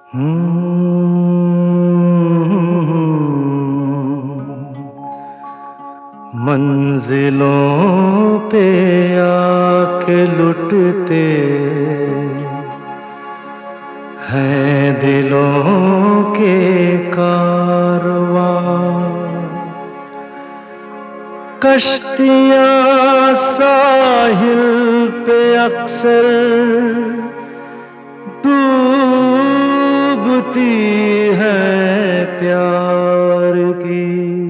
मंजिलों पे आके लुटते हैं दिलों के कारवां। कश्तियाँ साहिल पे अक्सर डूबती है प्यार की।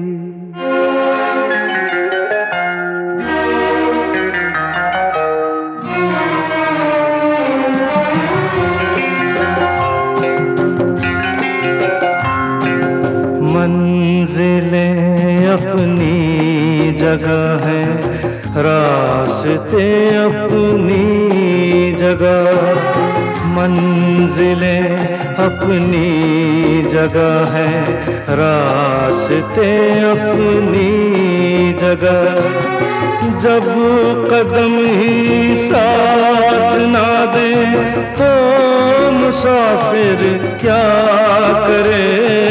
मंजिलें अपनी जगह है, रास्ते अपनी जगह। मंजिलें अपनी जगह है, रास्ते अपनी जगह। जब कदम ही साथ ना दे तो मुसाफिर क्या करे।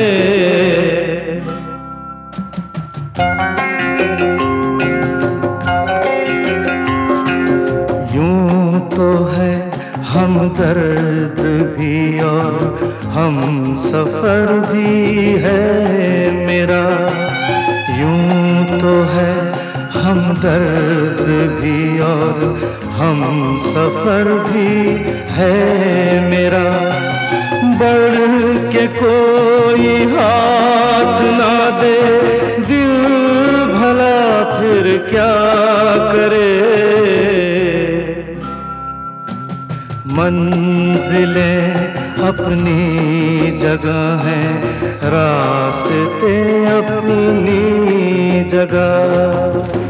यूं तो है हमदर्द भी और हम सफर भी है मेरा। यूं तो है हमदर्द भी और हम सफर भी है मेरा। बढ़ के कोई हाथ ना दे दिल भला फिर क्या करे। मंजिलें अपनी जगह हैं, रास्ते अपनी जगह।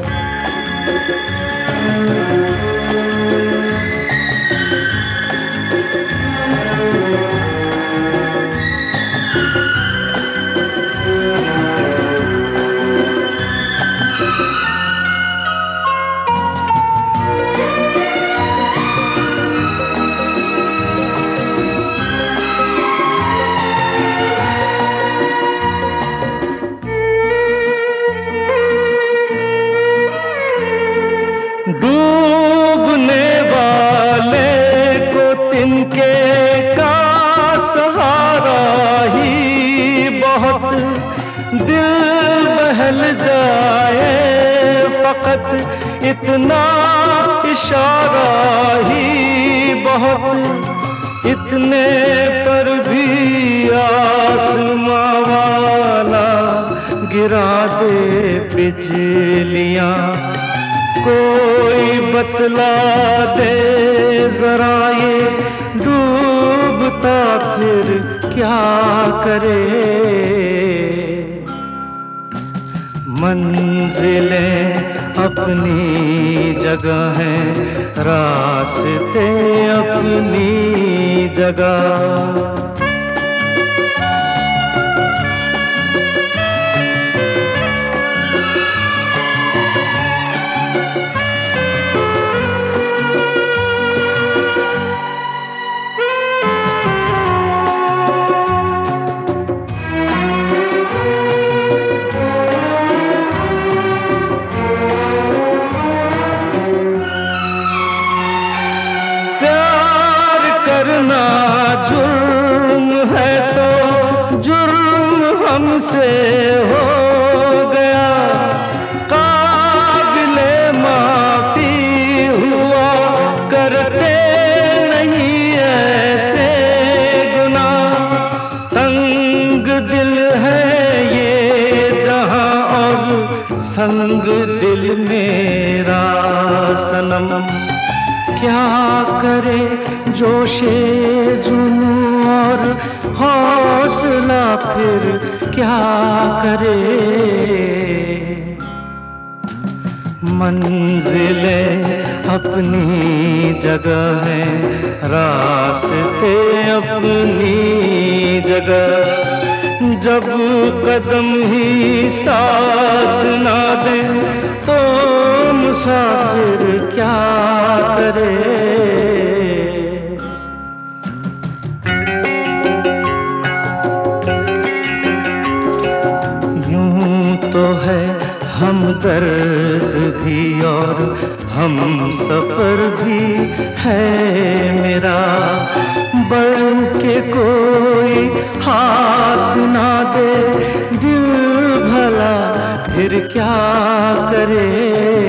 डूबने वाले को तिनके का सहारा ही बहुत। दिल बहल जाए फकत इतना इशारा ही बहुत। इतने पर भी आसमां वाला गिरा दे बिजलियां। कोई बतला दे जरा ये डूबता फिर क्या करे। मंजिलें अपनी जगह हैं, रास्ते अपनी जगह। करना जुर्म है तो जुर्म हमसे हो गया। काबिले माफी हुआ करते नहीं ऐसे गुनाह। तंग दिल है ये जहां और संग दिल मेरा सनम। क्या करे जोशे जुनून और हौसला फिर क्या करे। मंजिलें अपनी जगह हैं, रास्ते अपनी जगह। जब कदम ही साथ ना दे तो मुसाफिर क्या करे। हम सफर भी है मेरा। बढ़ के कोई हाथ ना दे दिल भला फिर क्या करे।